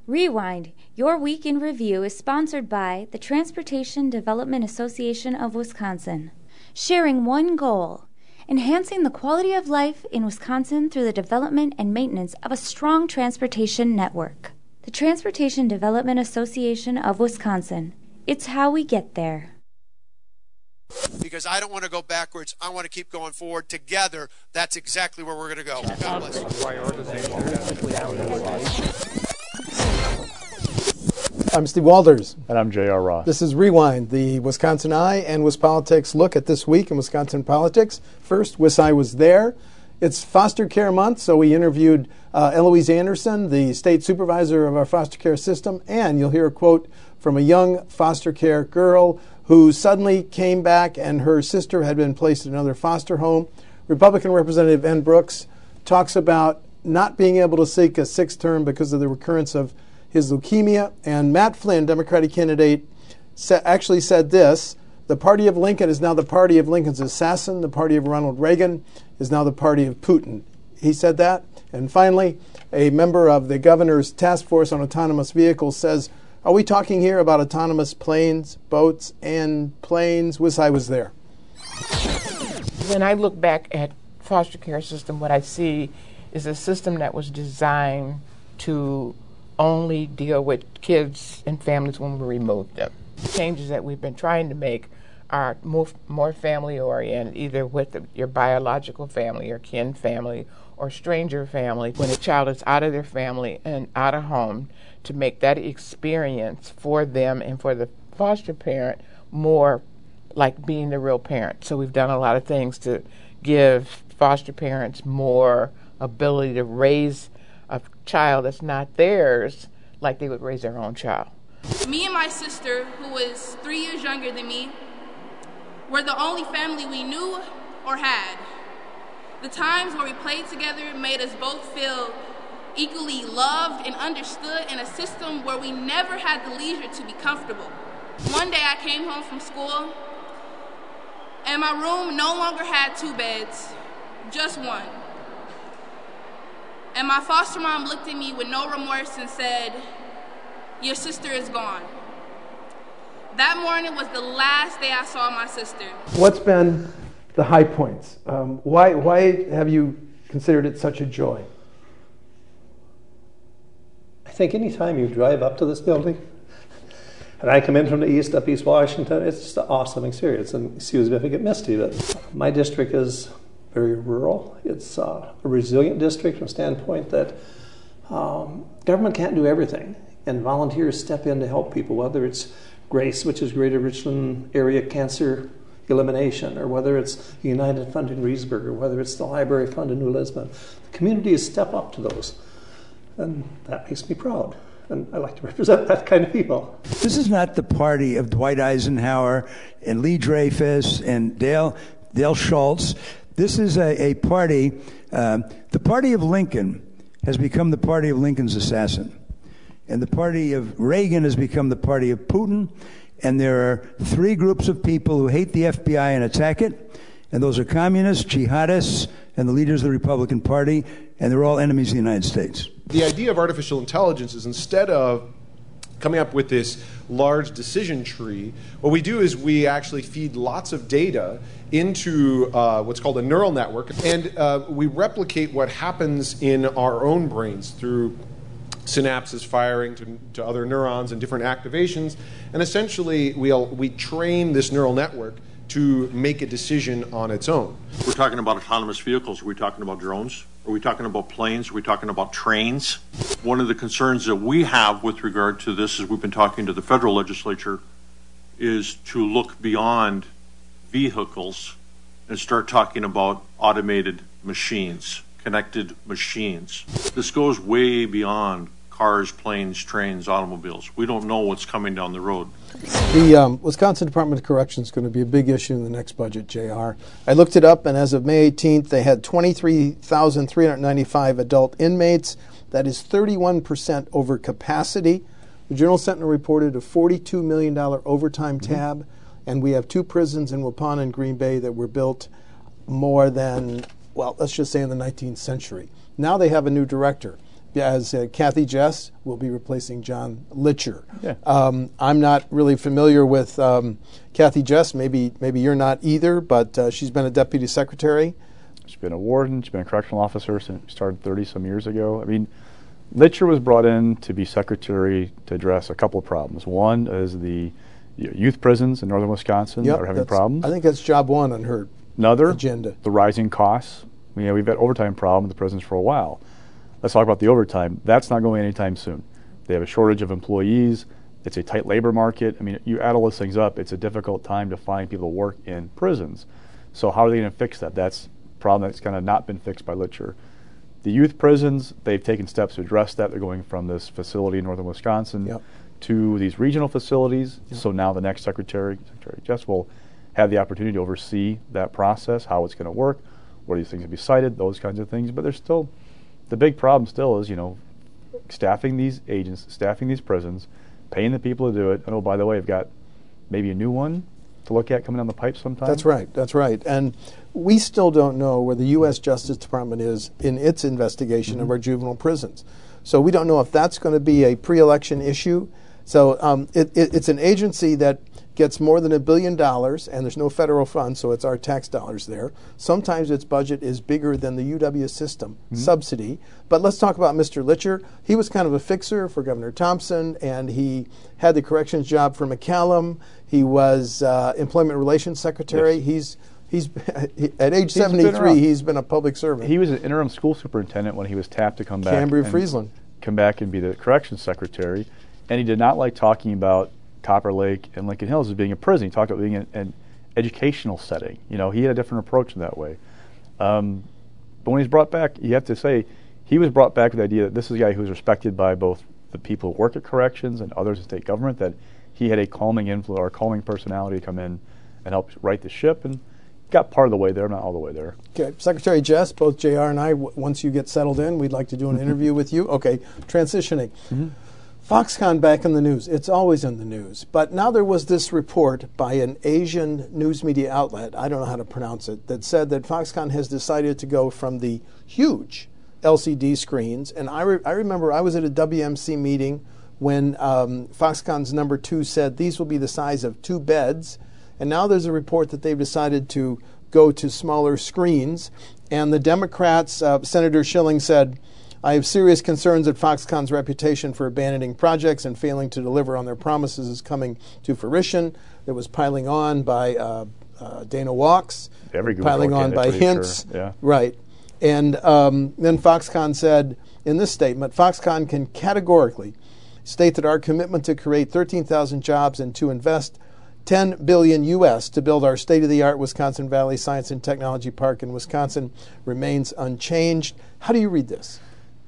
Rewind, your week in review, is sponsored by the Transportation Development Association of Wisconsin, sharing one goal: enhancing the quality of life in Wisconsin through the development and maintenance of a strong transportation network. The Transportation Development Association of Wisconsin. It's how we get there. Because I don't want to go backwards. I want to keep going forward. Together, that's exactly where we're going to go. God bless you. I'm Steve Walders. And I'm J.R. Ross. This is Rewind, the Wisconsin Eye and WisPolitics look at this week in Wisconsin politics. First, WisI was there. It's foster care month, so we interviewed Eloise Anderson, the state supervisor of our foster care system, and you'll hear a quote from a young foster care girl who suddenly came back and her sister had been placed in another foster home. Republican Representative N. Brooks talks about not being able to seek a sixth term because of the recurrence of his leukemia. And Matt Flynn, Democratic candidate, actually said this: the party of Lincoln is now the party of Lincoln's assassin. The party of Ronald Reagan is now the party of Putin. He said that. And finally, a member of the governor's task force on autonomous vehicles says, are we talking here about autonomous planes, boats, and planes? WisI was there. When I look back at foster care system, what I see is a system that was designed to only deal with kids and families when we remove them. The changes that we've been trying to make are more family-oriented, either with your biological family or kin family or stranger family. When a child is out of their family and out of home, to make that experience for them and for the foster parent more like being the real parent. So we've done a lot of things to give foster parents more ability to raise a child that's not theirs like they would raise their own child. Me and my sister, who was 3 years younger than me, were the only family we knew or had. The times where we played together made us both feel equally loved and understood in a system where we never had the leisure to be comfortable. One day I came home from school and my room no longer had 2 beds, just one. And my foster mom looked at me with no remorse and said, your sister is gone. That morning was the last day I saw my sister. What's been the high points? Why have you considered it such a joy? I think any time you drive up to this building, and I come in from the east, up East Washington, it's just an awesome experience. And excuse me if I get misty, but my district is very rural. It's a resilient district from the standpoint that government can't do everything, and volunteers step in to help people, whether it's GRACE, which is Greater Richland Area Cancer Elimination, or whether it's United Fund in Reedsburg, or whether it's the Library Fund in New Lisbon. The communities step up to those, and that makes me proud. And I like to represent that kind of people. This is not the party of Dwight Eisenhower and Lee Dreyfus and Dale Schultz. This is a party, the party of Lincoln has become the party of Lincoln's assassin. And the party of Reagan has become the party of Putin. And there are 3 groups of people who hate the FBI and attack it. And those are communists, jihadists, and the leaders of the Republican Party. And they're all enemies of the United States. The idea of artificial intelligence is, instead of coming up with this large decision tree, what we do is we actually feed lots of data into what's called a neural network. And we replicate what happens in our own brains through synapses firing to other neurons and different activations. And essentially, we train this neural network to make a decision on its own. We're talking about autonomous vehicles. Are we talking about drones? Are we talking about planes? Are we talking about trains? One of the concerns that we have with regard to this, as we've been talking to the federal legislature, is to look beyond vehicles and start talking about automated machines, connected machines. This goes way beyond cars, planes, trains, automobiles. We don't know what's coming down the road. The Wisconsin Department of Corrections is going to be a big issue in the next budget, JR. I looked it up, and as of May 18th, they had 23,395 adult inmates. That is 31% over capacity. The Journal Sentinel reported a $42 million overtime tab, and we have 2 prisons in Waupun and Green Bay that were built more than, well, let's just say in the 19th century. Now they have a new director. as Kathy Jess will be replacing John Litcher. Yeah. I'm not really familiar with Kathy Jess. Maybe you're not either, but she's been a deputy secretary. She's been a warden. She's been a correctional officer since she started 30-some years ago. I mean, Litcher was brought in to be secretary to address a couple of problems. One is the youth prisons in northern Wisconsin are having problems. I think that's job one on her Another, agenda. The rising costs. We've had overtime problem in the prisons for a while. Let's talk about the overtime. That's not going anytime soon. They have a shortage of employees. It's a tight labor market. I mean, you add all those things up, it's a difficult time to find people to work in prisons. So how are they going to fix that? That's a problem that's kind of not been fixed by Litcher. The youth prisons, they've taken steps to address that. They're going from this facility in northern Wisconsin to these regional facilities. So now the next Secretary Jess, will have the opportunity to oversee that process, how it's going to work, where these things will be cited, those kinds of things. But there's still, the big problem still is, staffing these agents, staffing these prisons, paying the people to do it. And oh, by the way, I've got maybe a new one to look at coming down the pipe sometime. That's right. And we still don't know where the U.S. Justice Department is in its investigation of our juvenile prisons. So we don't know if that's going to be a pre-election issue. So it's an agency that gets more than $1 billion, and there's no federal funds, so it's our tax dollars there. Sometimes its budget is bigger than the UW system subsidy. But let's talk about Mr. Litcher. He was kind of a fixer for Governor Thompson, and he had the corrections job for McCallum. He was Employment Relations Secretary. Yes. He's at age 73, he's been a public servant. He was an interim school superintendent when he was tapped to come back. Cambria-Friesland. Come back and be the corrections secretary. And he did not like talking about Copper Lake and Lincoln Hills as being a prison. He talked about being an educational setting. He had a different approach in that way. But when he's brought back, you have to say, he was brought back with the idea that this is a guy who's respected by both the people who work at corrections and others in state government, that he had a calming influence or a calming personality to come in and help right the ship, and got part of the way there, not all the way there. Okay, Secretary Jess, both JR and I, once you get settled in, we'd like to do an interview with you. Okay, transitioning. Foxconn back in the news. It's always in the news. But now there was this report by an Asian news media outlet, I don't know how to pronounce it, that said that Foxconn has decided to go from the huge LCD screens. And I remember I was at a WMC meeting when Foxconn's number 2 said these will be the size of 2 beds. And now there's a report that they've decided to go to smaller screens. And the Democrats, Senator Schilling said, I have serious concerns that Foxconn's reputation for abandoning projects and failing to deliver on their promises is coming to fruition. It was piling on by Dana Walks, piling on by Hintz. Sure. Yeah. Right. And then Foxconn said in this statement, Foxconn can categorically state that our commitment to create 13,000 jobs and to invest $10 billion U.S. to build our state-of-the-art Wisconsin Valley Science and Technology Park in Wisconsin remains unchanged. How do you read this?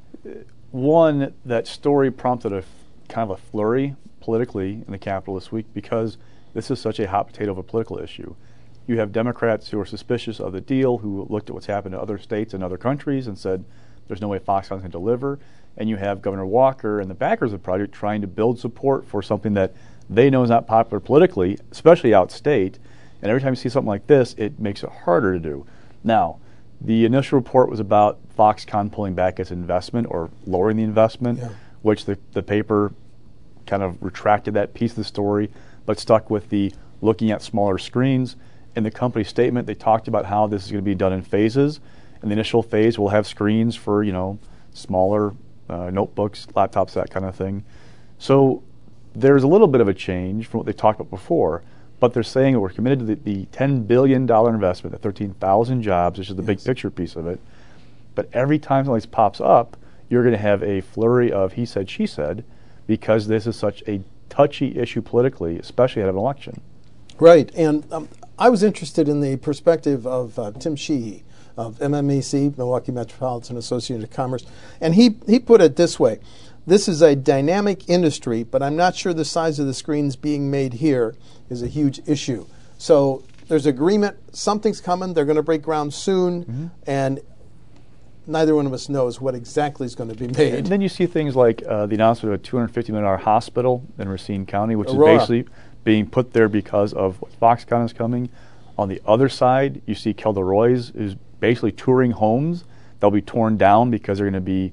One, that story prompted a kind of a flurry politically in the Capitol this week because this is such a hot potato of a political issue. You have Democrats who are suspicious of the deal, who looked at what's happened to other states and other countries and said there's no way Foxconn can deliver. And you have Governor Walker and the backers of the project trying to build support for something that they know is not popular politically, especially outstate. And every time you see something like this, it makes it harder to do. Now, the initial report was about Foxconn pulling back its investment or lowering the investment, which the paper kind of retracted that piece of the story, but stuck with the looking at smaller screens. In the company statement, they talked about how this is going to be done in phases. And the initial phase will have screens for, smaller notebooks, laptops, that kind of thing. So there's a little bit of a change from what they talked about before, but they're saying that we're committed to the $10 billion investment, the 13,000 jobs, which is the big picture piece of it. But every time something like this pops up, you're going to have a flurry of he said, she said, because this is such a touchy issue politically, especially ahead of an election. Right, and I was interested in the perspective of Tim Sheehy of MMEC, Milwaukee Metropolitan Association of Commerce, and he put it this way. This is a dynamic industry, but I'm not sure the size of the screens being made here is a huge issue. So there's agreement, something's coming, they're going to break ground soon, and neither one of us knows what exactly is going to be made. And then you see things like the announcement of a $250 million hospital in Racine County, which Aurora. is basically being put there because of what Foxconn is coming. On the other side, you see Kelda Roys is basically touring homes. They'll be torn down because they're going to be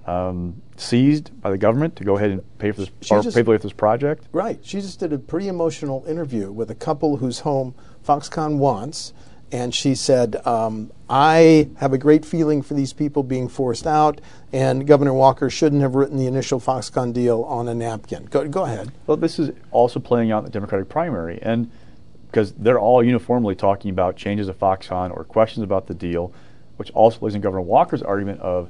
seized by the government to go ahead and pay for this project. Right. She just did a pretty emotional interview with a couple whose home Foxconn wants, and she said, I have a great feeling for these people being forced out, and Governor Walker shouldn't have written the initial Foxconn deal on a napkin. Go ahead. Well, this is also playing out in the Democratic primary, and because they're all uniformly talking about changes to Foxconn or questions about the deal, which also plays in Governor Walker's argument of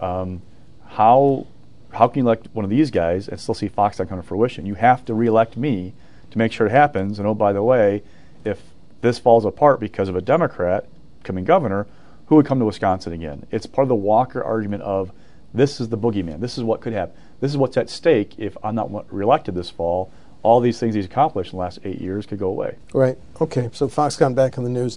how can you elect one of these guys and still see Foxconn come to fruition? You have to reelect me to make sure it happens. And oh, by the way, if this falls apart because of a Democrat becoming governor, who would come to Wisconsin again? It's part of the Walker argument of this is the boogeyman. This is what could happen. This is what's at stake if I'm not reelected this fall. All these things he's accomplished in the last 8 years could go away. Right. Okay. So Foxconn back in the news.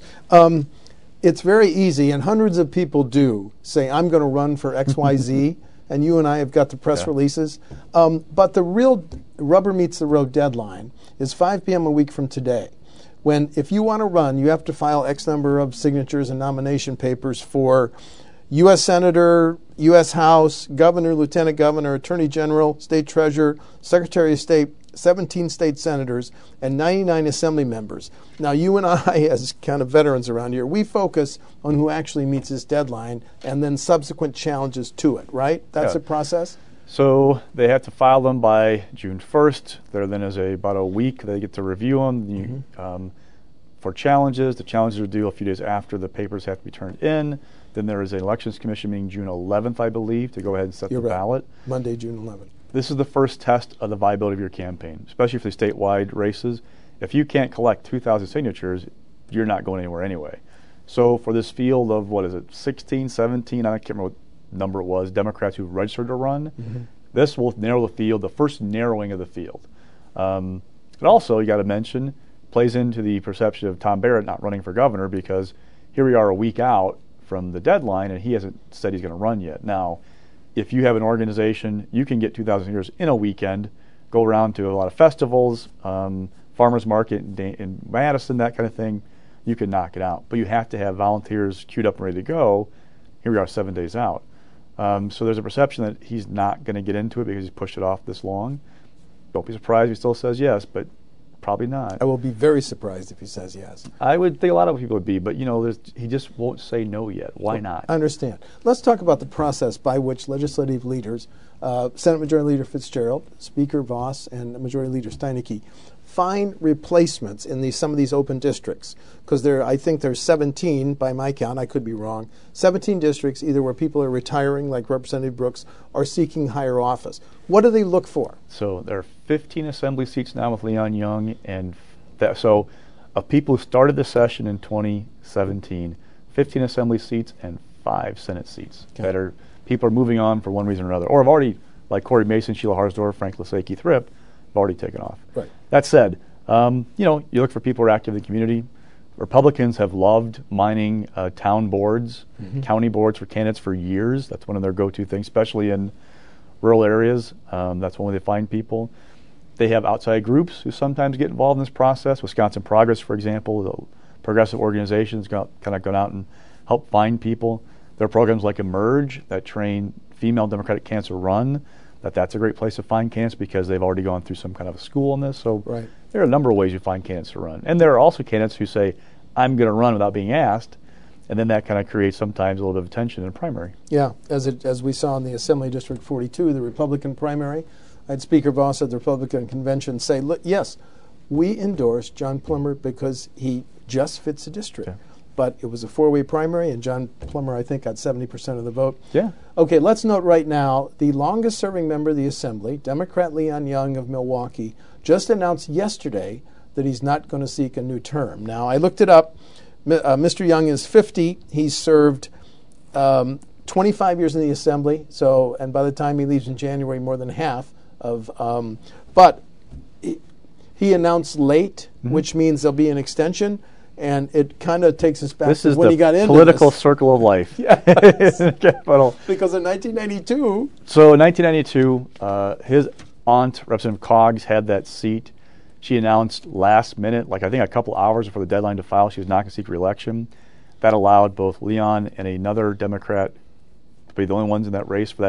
It's very easy, and hundreds of people do say, I'm going to run for XYZ, and you and I have got the press releases. But the real rubber meets the road deadline is 5 p.m. a week from today, when if you want to run, you have to file X number of signatures and nomination papers for U.S. Senator, U.S. House, Governor, Lieutenant Governor, Attorney General, State Treasurer, Secretary of State, 17 state senators, and 99 assembly members. Now, you and I, as kind of veterans around here, we focus on who actually meets this deadline and then subsequent challenges to it, right? That's the process? So they have to file them by June 1st. There then is about a week they get to review them. For challenges, the challenges are due a few days after the papers have to be turned in. Then there is an elections commission meeting June 11th, I believe, to go ahead and set the ballot. Monday, June 11th. This is the first test of the viability of your campaign, especially for the statewide races. If you can't collect 2,000 signatures, you're not going anywhere anyway. So for this field of, 16, 17, I can't remember what number it was, Democrats who registered to run, this will narrow the field, the first narrowing of the field. But also, you got to mention, plays into the perception of Tom Barrett not running for governor, because here we are a week out from the deadline, and he hasn't said he's going to run yet. Now, if you have an organization, you can get 2,000 signatures in a weekend, go around to a lot of festivals, farmers market in Madison, that kind of thing. You can knock it out. But you have to have volunteers queued up and ready to go. Here we are 7 days out. So there's a perception that he's not going to get into it because he's pushed it off this long. Don't be surprised if he still says yes, but probably not. I will be very surprised if he says yes. I would think a lot of people would be, but he just won't say no yet. Why not? I understand. Let's talk about the process by which legislative leaders, Senate Majority Leader Fitzgerald, Speaker Voss, and Majority Leader Steineke, find replacements in some of these open districts, because I think there's 17 by my count. I could be wrong. 17 districts, either where people are retiring, like Representative Brooks, or seeking higher office. What do they look for? So there are 15 assembly seats now with Leon Young, and so of people who started the session in 2017, 15 assembly seats and 5 Senate seats that people are moving on for one reason or another, or have already, like Corey Mason, Sheila Harsdorf, Frank Lasaki Thripp, have already taken off. Right. That said, you look for people who are active in the community. Republicans have loved mining town boards, county boards for candidates for years. That's one of their go-to things, especially in rural areas. That's one way they find people. They have outside groups who sometimes get involved in this process. Wisconsin Progress, for example, the progressive organizations kind of gone out and help find people. There are programs like Emerge that train female Democratic candidates to run. That's a great place to find candidates because they've already gone through some kind of a school on this. So there are a number of ways you find candidates to run. And there are also candidates who say, I'm going to run without being asked. And then that kind of creates sometimes a little bit of tension in a primary. Yeah, as we saw in the Assembly District 42, the Republican primary, I had Speaker Voss at the Republican convention say, look, yes, we endorse John Plummer because he just fits the district. Yeah. But it was a 4-way primary, and John Plummer, I think, got 70% of the vote. Yeah. Okay, let's note right now, the longest-serving member of the Assembly, Democrat Leon Young of Milwaukee, just announced yesterday that he's not going to seek a new term. Now, I looked it up. Mr. Young is 50. He's served 25 years in the Assembly, and by the time he leaves in January, more than half of. But he announced late, which means there'll be an extension. And it kind of takes us back to when he got into political circle of life. Yes. Because in 1992. So in 1992, his aunt, Representative Coggs, had that seat. She announced last minute, I think a couple hours before the deadline to file, she was not going to seek re-election. That allowed both Leon and another Democrat to be the only ones in that race for that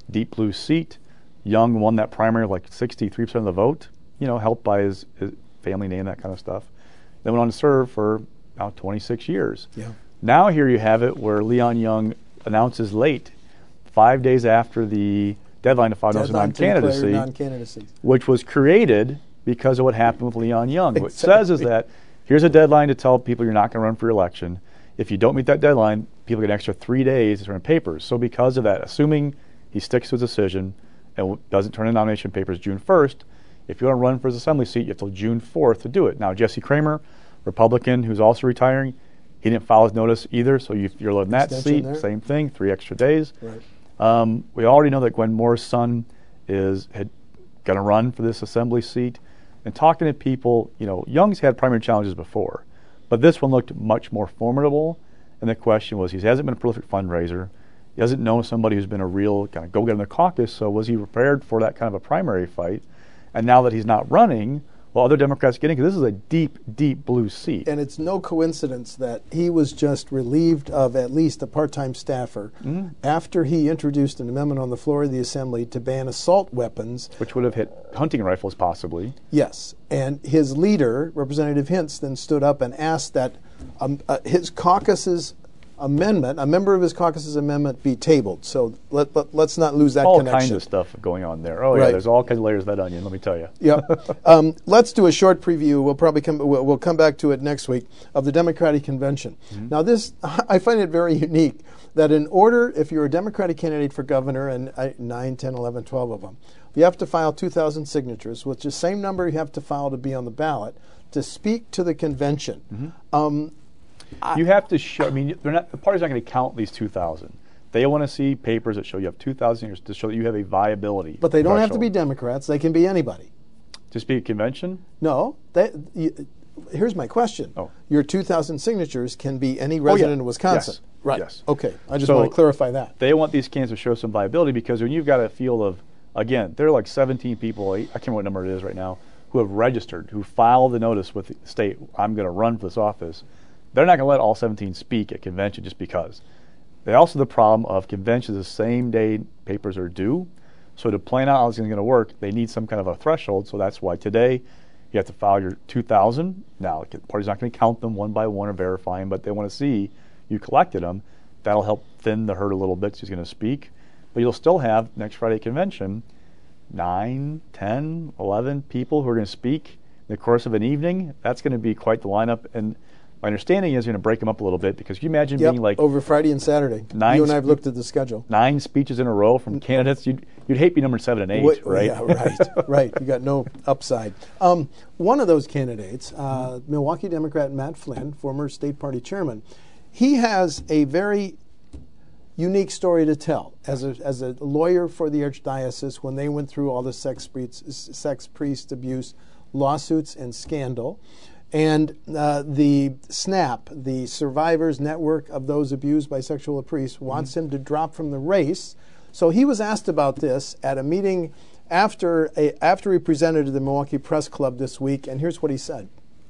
deep blue seat. Young won that primary like 63% of the vote, helped by his family name, that kind of stuff. Then went on to serve for about 26 years. Yeah. Now here you have it where Leon Young announces late, 5 days after the deadline to file notice of non-candidacy, which was created because of what happened with Leon Young. Exactly. What it says is that here's a deadline to tell people you're not going to run for election. If you don't meet that deadline, people get an extra 3 days to turn in papers. So because of that, assuming he sticks to his decision and doesn't turn in nomination papers June 1st, if you want to run for his assembly seat, you have till June 4th to do it. Now, Jesse Kramer, Republican, who's also retiring, he didn't file his notice either, so you're in that seat, same thing, 3 extra days. Right. We already know that Gwen Moore's son is going to run for this assembly seat. And talking to people, Young's had primary challenges before, but this one looked much more formidable. And the question was, he hasn't been a prolific fundraiser. He doesn't know somebody who's been a real kind of go-getter in the caucus, so was he prepared for that kind of a primary fight? And now that he's not running, well, other Democrats getting, because this is a deep, deep blue seat. And it's no coincidence that he was just relieved of at least a part-time staffer after he introduced an amendment on the floor of the Assembly to ban assault weapons. Which would have hit hunting rifles, possibly. Yes. And his leader, Representative Hintz, then stood up and asked that his caucus's amendment, a member of his caucus's amendment, be tabled. So let's not lose that connection. All kinds of stuff going on there. Oh, yeah, there's all kinds of layers of that onion, let me tell you. Yeah. Let's do a short preview. We'll come back to it next week, of the Democratic Convention. Now, this, I find it very unique that in order, if you're a Democratic candidate for governor, and 9, 10, 11, 12 of them, you have to file 2,000 signatures, which is the same number you have to file to be on the ballot, to speak to the convention. You have to show, the party's not going to count these 2,000. They want to see papers that show you have 2,000 years to show that you have a viability. But they don't have to be Democrats. They can be anybody. To speak at convention? No. Here's my question. Your 2,000 signatures can be any resident of Wisconsin. Yes. Right. Yes. Okay. I just want to clarify that. They want these candidates to show some viability, because when you've got a field of, again, there are like 17 people, I can't remember what number it is right now, who have registered, who filed the notice with the state, I'm going to run for this office. They're not going to let all 17 speak at convention just because. They also have the problem of conventions the same day papers are due. So to plan out how it's going to work, they need some kind of a threshold. So that's why today you have to file your 2,000. Now, the party's not going to count them one by one or verify them, but they want to see you collected them. That'll help thin the herd a little bit because he's going to speak. But you'll still have, next Friday convention, 9, 10, 11 people who are going to speak in the course of an evening. That's going to be quite the lineup. And my understanding is you're going to break them up a little bit, because can you imagine being like over Friday and Saturday. You and I have looked at the schedule. 9 speeches in a row from candidates. You'd hate be number 7 and 8, right? Yeah, right, right. You got no upside. One of those candidates, Milwaukee Democrat Matt Flynn, former state party chairman, he has a very unique story to tell as a lawyer for the archdiocese when they went through all the sex priest abuse lawsuits and scandal. And the SNAP, the Survivors Network of those abused by sexual priests, wants him to drop from the race. So he was asked about this at a meeting after he presented to the Milwaukee Press Club this week, and here's what he said.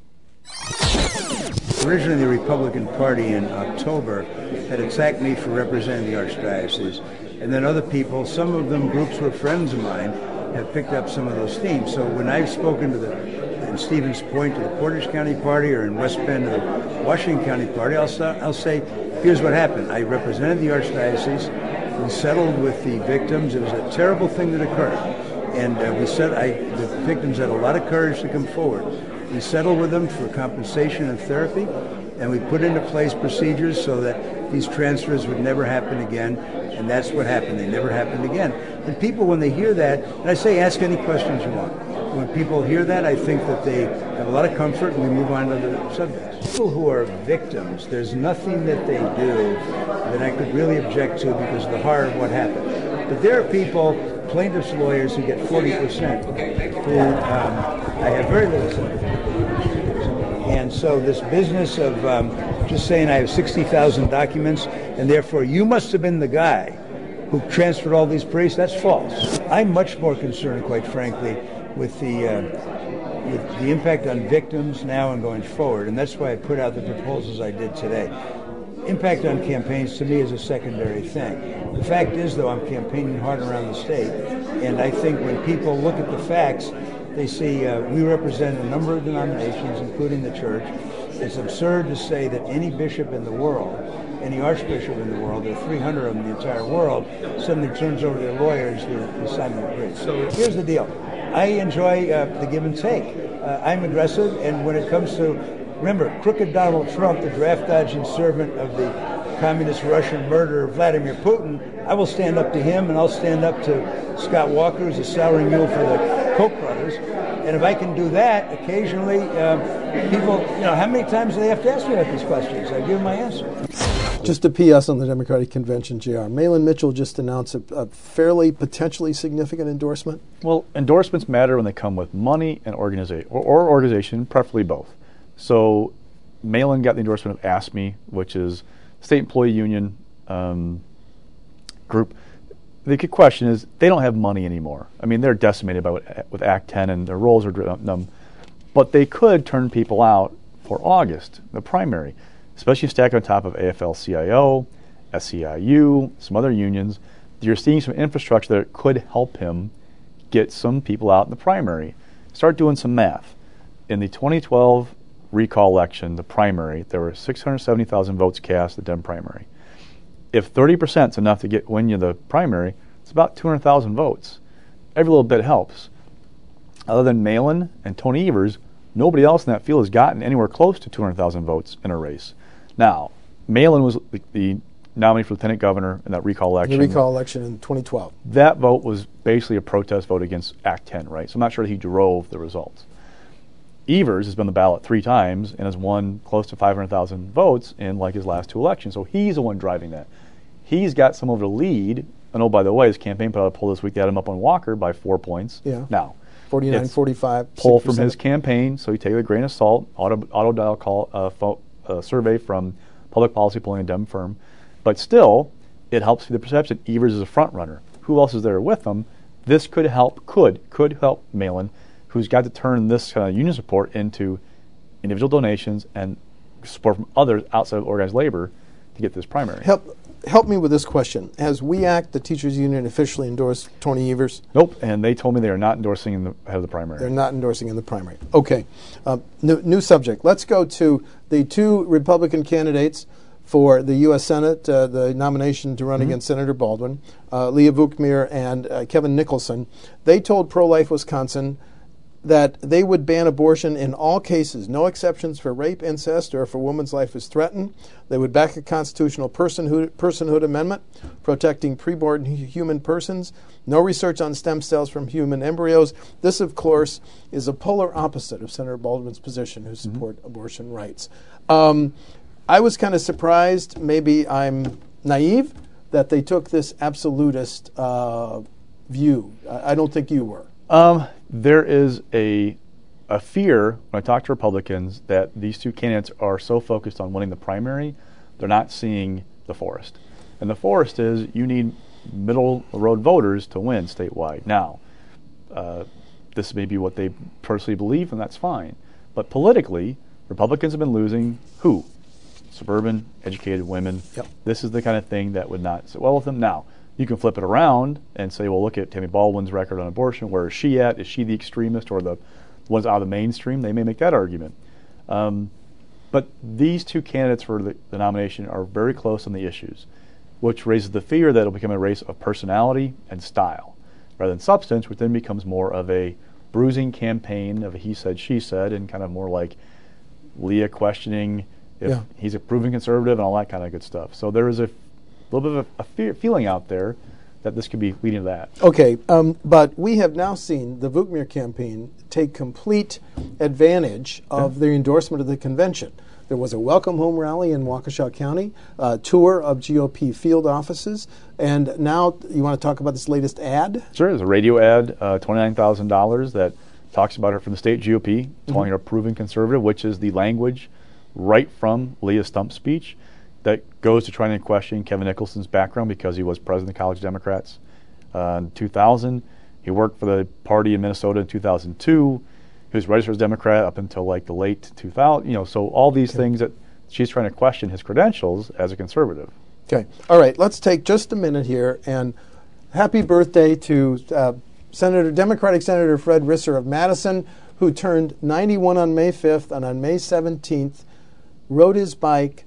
Originally, the Republican Party in October had attacked me for representing the Archdiocese. And then other people, some of them groups were friends of mine, have picked up some of those themes. So when I've spoken to in Stevens Point to the Portage County Party, or in West Bend to the Washington County Party, I'll say, here's what happened. I represented the Archdiocese. We settled with the victims. It was a terrible thing that occurred. And the victims had a lot of courage to come forward. We settled with them for compensation and therapy, and we put into place procedures so that these transfers would never happen again, and that's what happened. They never happened again. And people, when they hear that, and I say ask any questions you want. When people hear that, I think that they have a lot of comfort, and we move on to the subjects. People who are victims, there's nothing that they do that I could really object to because of the horror of what happened. But there are people, plaintiffs' lawyers, who get 40%, who I have very little sympathy. And so this business of just saying I have 60,000 documents, and therefore you must have been the guy who transferred all these priests, that's false. I'm much more concerned, quite frankly, with the impact on victims now and going forward, and that's why I put out the proposals I did today. impact on campaigns to me is a secondary thing. The fact is, though, I'm campaigning hard around the state, and I think when people look at the facts, they see we represent a number of denominations, including the church. It's absurd to say that any bishop in the world, any archbishop in the world, there are 300 of them in the entire world, suddenly turns over to their lawyers the signing of the So here's the deal. I enjoy the give and take. I'm aggressive, and when it comes to, remember, crooked Donald Trump, the draft-dodging servant of the communist Russian murderer Vladimir Putin, I will stand up to him, and I'll stand up to Scott Walker, who's a souring mule for the Koch brothers. And if I can do that, occasionally people, how many times do they have to ask me about these questions? I give them my answer. Just a P.S. on the Democratic Convention, J.R. Malin Mitchell just announced a fairly potentially significant endorsement. Well, endorsements matter when they come with money and organization, or organization, preferably both. So Malin got the endorsement of AFSCME, which is State Employee Union group. The key question is they don't have money anymore. I mean, they're decimated with Act 10 and their rolls are numb. But they could turn people out for August, the primary, especially stacked on top of AFL-CIO, SEIU, some other unions. You're seeing some infrastructure that could help him get some people out in the primary. Start doing some math. In the 2012 recall election, the primary, there were 670,000 votes cast at the Dem primary. If 30% is enough to win you the primary, it's about 200,000 votes. Every little bit helps. Other than Malin and Tony Evers, nobody else in that field has gotten anywhere close to 200,000 votes in a race. Now, Malin was the nominee for lieutenant governor in that recall election. The recall election in 2012. That vote was basically a protest vote against Act 10, right? So I'm not sure that he drove the results. Evers has been on the ballot 3 times and has won close to 500,000 votes in his last 2 elections. So he's the one driving that. He's got some of the lead. And oh, by the way, his campaign put out a poll this week that had him up on Walker by 4 points. Yeah. Now, 49, 45. Poll from his campaign, so you take it with a grain of salt. Auto dial call survey from Public Policy Polling, a Dem firm. But still, it helps the perception. Evers is a front runner. Who else is there with him? This could help. Could help Malin, who's got to turn this kind of union support into individual donations and support from others outside of organized labor to get this primary. Help me with this question. Has We Act, the teachers union, officially endorsed Tony Evers? Nope, and they told me they are not endorsing in the head of the primary. They're not endorsing in the primary. Okay. New subject. Let's go to the 2 Republican candidates for the U.S. Senate, the nomination to run against Senator Baldwin, Leah Vukmir and Kevin Nicholson. They told Pro-Life Wisconsin that they would ban abortion in all cases, no exceptions for rape, incest, or if a woman's life is threatened. They would back a constitutional personhood amendment protecting preborn human persons, no research on stem cells from human embryos. This, of course, is a polar opposite of Senator Baldwin's position, who support abortion rights. I was kind of surprised, maybe I'm naive, that they took this absolutist view. I don't think you were. There is a fear when I talk to Republicans that these 2 candidates are so focused on winning the primary, they're not seeing the forest. And the forest is you need middle-road voters to win statewide. Now, this may be what they personally believe, and that's fine. But politically, Republicans have been losing who? Suburban, educated women. Yep. This is the kind of thing that would not sit well with them. Now, you can flip it around and say, well, look at Tammy Baldwin's record on abortion. Where is she at? Is she the extremist or the ones out of the mainstream? They may make that argument. But these 2 candidates for the nomination are very close on the issues, which raises the fear that it'll become a race of personality and style rather than substance, which then becomes more of a bruising campaign of a he said, she said, and kind of more like Leah questioning if he's a proven conservative and all that kind of good stuff. So there is a little bit of a feeling out there that this could be leading to that. Okay, but we have now seen the Vukmir campaign take complete advantage of the endorsement of the convention. There was a welcome home rally in Waukesha County, a tour of GOP field offices, and now you want to talk about this latest ad? Sure, there's a radio ad, $29,000, that talks about her from the state GOP, calling her a proven conservative, which is the language right from Leah Stump's speech that goes to trying to question Kevin Nicholson's background because he was president of the College Democrats in 2000. He worked for the party in Minnesota in 2002. He was registered as a Democrat up until the late 2000. So all these things that she's trying to question his credentials as a conservative. Okay. All right. Let's take just a minute here and happy birthday to Democratic Senator Fred Risser of Madison, who turned 91 on May 5th, and on May 17th rode his bike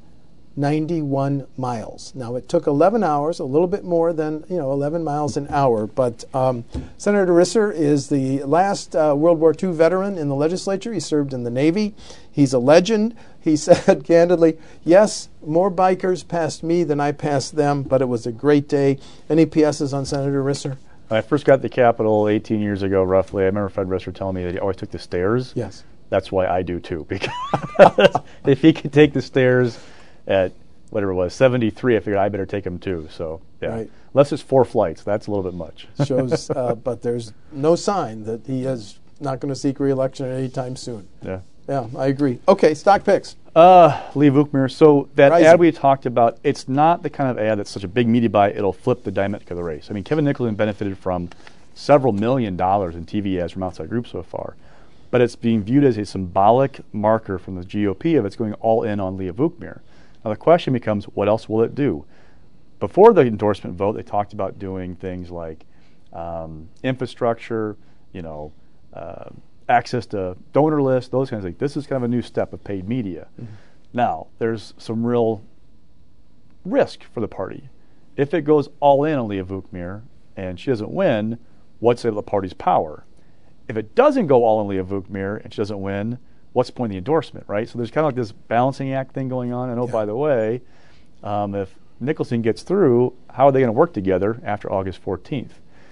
91 miles. Now, it took 11 hours, a little bit more than 11 miles an hour, but Senator Risser is the last World War II veteran in the legislature. He served in the Navy. He's a legend. He said candidly, yes, more bikers passed me than I passed them, but it was a great day. Any PSs on Senator Risser? When I first got to the Capitol 18 years ago, roughly, I remember Fred Risser telling me that he always took the stairs. Yes. That's why I do, too, because if he could take the stairs at whatever it was, 73, I figured I better take him, too. So, yeah. Right. Unless it's 4 flights. That's a little bit much. Shows, but there's no sign that he is not going to seek re-election anytime soon. Yeah. Yeah, I agree. Okay, stock picks. Lee Vukmir. So that Rising. ad we talked about, it's not the kind of ad that's such a big media buy, it'll flip the dynamic of the race. I mean, Kevin Nicholson benefited from several $1 million in TV ads from outside groups so far. But it's being viewed as a symbolic marker from the GOP of it's going all in on Leah Vukmir. Now the question becomes, what else will it do? Before the endorsement vote, they talked about doing things like infrastructure, access to donor lists, those kinds of things. This is kind of a new step of paid media. Mm-hmm. Now, there's some real risk for the party. If it goes all in on Leah Vukmir and she doesn't win, what's the party's power? If it doesn't go all in Leah Vukmir and she doesn't win, what's the point of the endorsement, right? So there's kind of like this balancing act thing going on. And by the way, if Nicholson gets through, how are they going to work together after August 14th?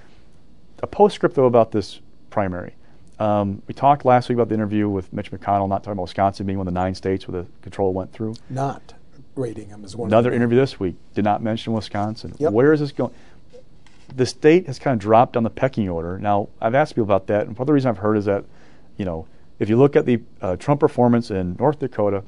A postscript, though, about this primary. We talked last week about the interview with Mitch McConnell, not talking about Wisconsin being one of the 9 states where the control went through. Not rating him as one. Another interview this week did not mention Wisconsin. Yep. Where is this going? The state has kind of dropped down the pecking order. Now, I've asked people about that, and part of the reason I've heard is that, if you look at the Trump performance in North Dakota,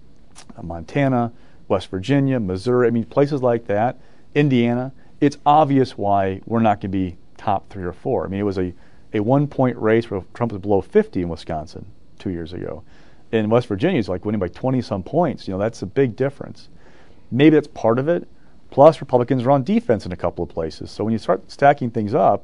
Montana, West Virginia, Missouri, I mean, places like that, Indiana, it's obvious why we're not going to be top 3 or 4. I mean, it was a 1-point race where Trump was below 50 in Wisconsin 2 years ago. In West Virginia, he's like winning by 20-some points. That's a big difference. Maybe that's part of it. Plus, Republicans are on defense in a couple of places. So when you start stacking things up,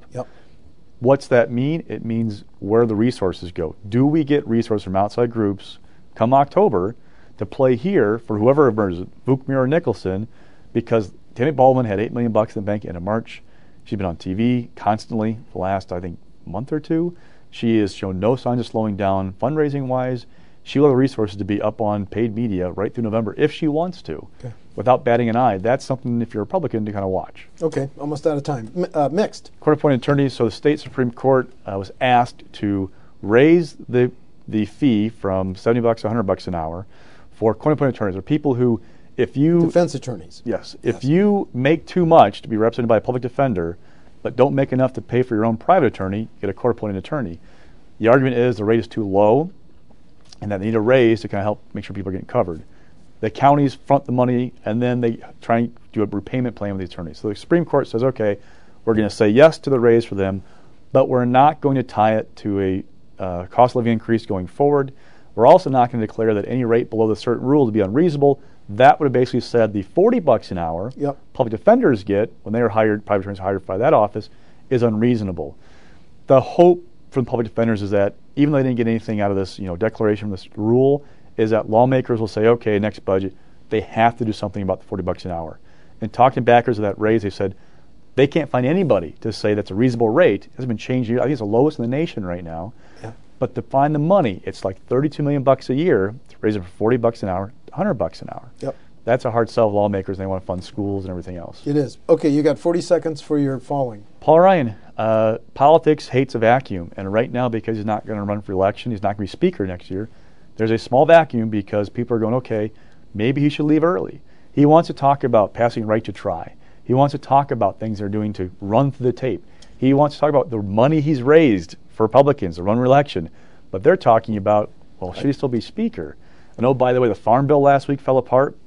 what's that mean? It means where the resources go. Do we get resources from outside groups come October to play here for whoever emerges, Vukmir or Nicholson, because Tammy Baldwin had $8 million in the bank end of March. She's been on TV constantly for the last, I think, month or two. She has shown no signs of slowing down fundraising-wise. She will have the resources to be up on paid media right through November if she wants to, without batting an eye. That's something, if you're a Republican, to kind of watch. Okay, almost out of time. Mixed. Court-appointed attorneys. So the state Supreme Court was asked to raise the fee from $70 to $100 an hour for court-appointed attorneys, or people who, if you... Defense attorneys. Yes. If you make too much to be represented by a public defender, but don't make enough to pay for your own private attorney, get a court-appointed attorney. The argument is the rate is too low and that they need a raise to kind of help make sure people are getting covered. The counties front the money, and then they try and do a repayment plan with the attorneys. So the Supreme Court says, okay, we're going to say yes to the raise for them, but we're not going to tie it to a cost of living increase going forward. We're also not going to declare that any rate below the certain rule to be unreasonable. That would have basically said the $40 an hour public defenders get when they are hired, private attorneys hired by that office, is unreasonable. The hope from public defenders is that even though they didn't get anything out of this, declaration, this rule, is that lawmakers will say, okay, next budget, they have to do something about the $40 an hour. And talking to backers of that raise, they said they can't find anybody to say that's a reasonable rate. It hasn't been changed. I think it's the lowest in the nation right now. Yeah. But to find the money, it's like $32 million a year to raise it from $40 an hour to $100 an hour. Yep. That's a hard sell of lawmakers. They want to fund schools and everything else. It is. Okay, you got 40 seconds for your falling. Paul Ryan, politics hates a vacuum. And right now, because he's not going to run for election, he's not going to be speaker next year, there's a small vacuum because people are going, okay, maybe he should leave early. He wants to talk about passing right to try. He wants to talk about things they're doing to run through the tape. He wants to talk about the money he's raised for Republicans to run re-election. But they're talking about, well, should he still be speaker? I know, by the way, the Farm Bill last week fell apart.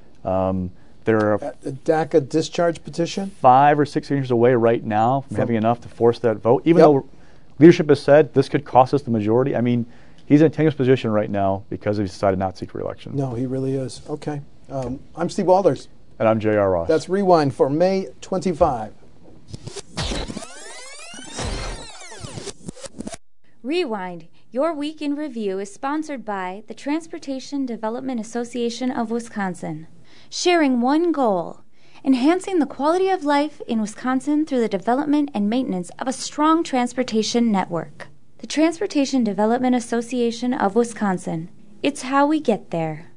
There are a DACA discharge petition 5 or 6 signatures away right now from having enough to force that vote. Even though leadership has said this could cost us the majority. I mean, He's in a tenuous position right now because he decided not to seek re-election. No, he really is. Okay. I'm Steve Walders. And I'm J.R. Ross. That's Rewind for May 25. Rewind, your week in review, is sponsored by the Transportation Development Association of Wisconsin. Sharing one goal: enhancing the quality of life in Wisconsin through the development and maintenance of a strong transportation network. The Transportation Development Association of Wisconsin. It's how we get there.